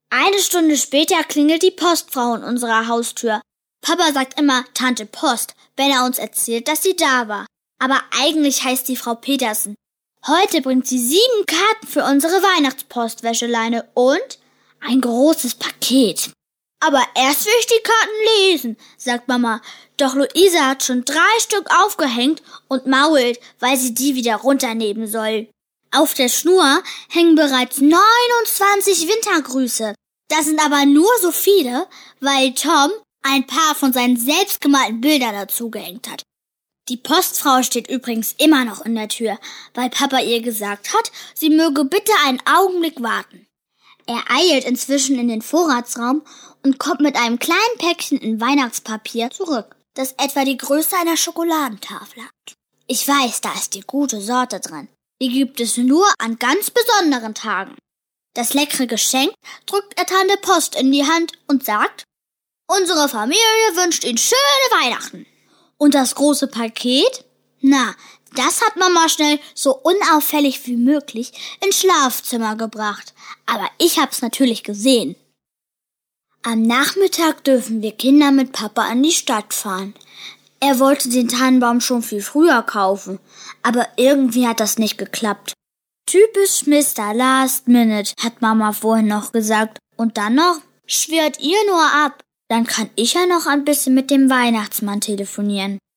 Eine Stunde später klingelt die Postfrau an unserer Haustür. Papa sagt immer Tante Post, wenn er uns erzählt, dass sie da war. Aber eigentlich heißt sie Frau Petersen. Heute bringt sie 7 Karten für unsere Weihnachtspostwäscheleine und ein großes Paket. Aber erst will ich die Karten lesen, sagt Mama. Doch Luisa hat schon 3 Stück aufgehängt und mault, weil sie die wieder runternehmen soll. Auf der Schnur hängen bereits 29 Wintergrüße. Das sind aber nur so viele, weil Tom ein paar von seinen selbstgemalten Bildern dazugehängt hat. Die Postfrau steht übrigens immer noch in der Tür, weil Papa ihr gesagt hat, sie möge bitte einen Augenblick warten. Er eilt inzwischen in den Vorratsraum und kommt mit einem kleinen Päckchen in Weihnachtspapier zurück, das etwa die Größe einer Schokoladentafel hat. Ich weiß, da ist die gute Sorte drin. Die gibt es nur an ganz besonderen Tagen. Das leckere Geschenk drückt er Tante Post in die Hand und sagt, unsere Familie wünscht Ihnen schöne Weihnachten. Und das große Paket? Na, das hat Mama schnell so unauffällig wie möglich ins Schlafzimmer gebracht. Aber ich hab's natürlich gesehen. Am Nachmittag dürfen wir Kinder mit Papa an die Stadt fahren. Er wollte den Tannenbaum schon viel früher kaufen, aber irgendwie hat das nicht geklappt. Typisch Mr. Last Minute, hat Mama vorhin noch gesagt. Und dann noch, schwört ihr nur ab. Dann kann ich ja noch ein bisschen mit dem Weihnachtsmann telefonieren.